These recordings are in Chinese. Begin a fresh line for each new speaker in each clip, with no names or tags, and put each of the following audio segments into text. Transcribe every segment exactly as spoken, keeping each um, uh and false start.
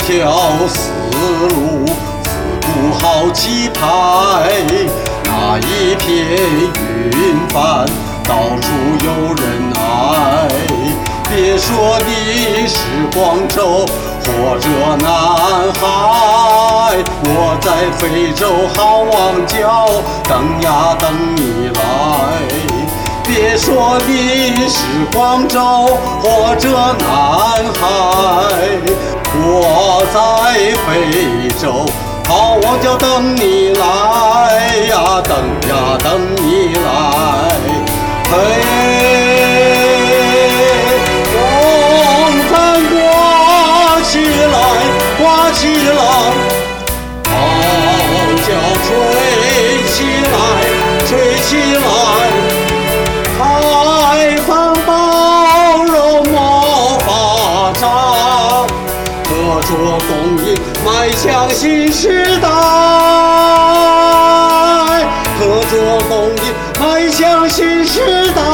条丝路，自古好气派。那一片云帆，到处有人爱。别说你是广州或者南海，我在非洲好望角等呀等你来。别说你是广州或者南海，我在非洲好望角等你来呀，等呀等你来。嘿，风帆刮起来，刮起来，号角吹起来，吹起来。开放包容莫发展，合作共赢迈向新时代，合作共赢迈向新时代。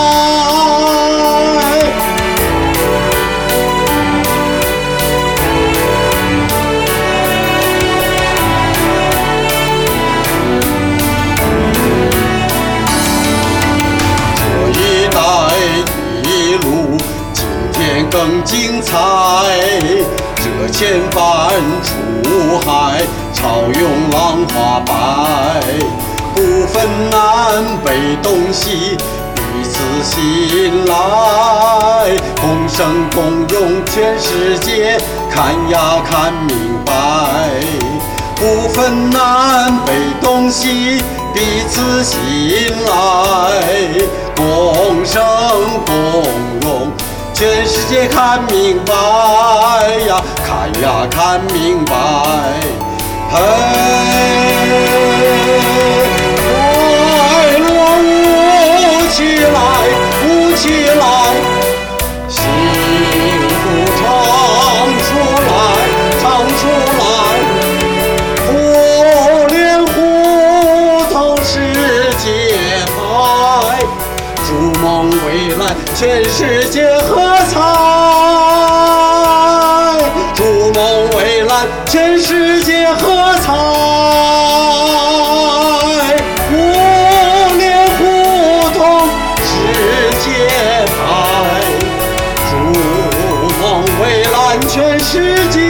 更精彩，这千帆出海，潮涌浪花白，不分南北东西，彼此信赖，共生共荣全世界，看呀看明白，不分南北东西，彼此信赖，共生共荣全世界看明白呀，看呀看明白。嘿，快乐舞起来，舞起来，幸福唱出来，唱出来。互联互通世界海，筑梦未来全世界喝彩，筑梦未来全世界喝彩。互联互通世界海，筑梦未来全世界